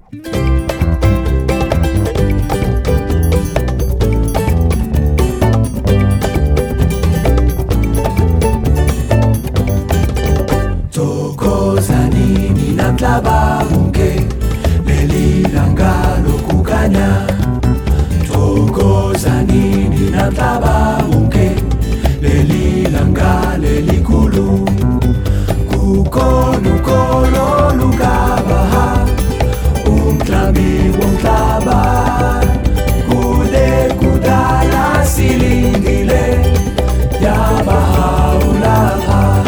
Tokozanini namhlaba wonke lelilanga lokukanya. Tokozanini namhlaba wonke lelilanga lelikhulu. Kukhona ukolo lukabaha umklambi womhlaba. Kude kudala silindile yabaha ulapha.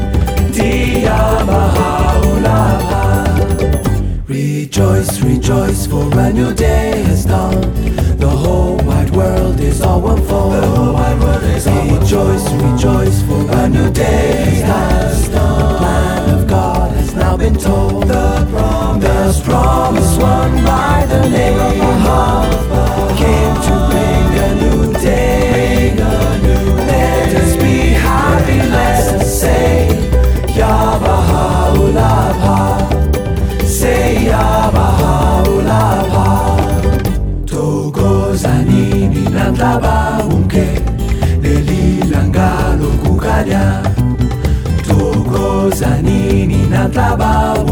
Rejoice, rejoice, for a new day has dawned. The whole wide world is all one fold. Rejoice, rejoice, for a new day has dawned. The plan of God has now been told. The promise won by the name of Bahá came to bring a new day. Let us be happy, let us say Ya Baha'u'llah, say Ya Baha'u'llah. Tokozanini namhlaba wonke lelilanga lokukanya. Tokozanini namhlaba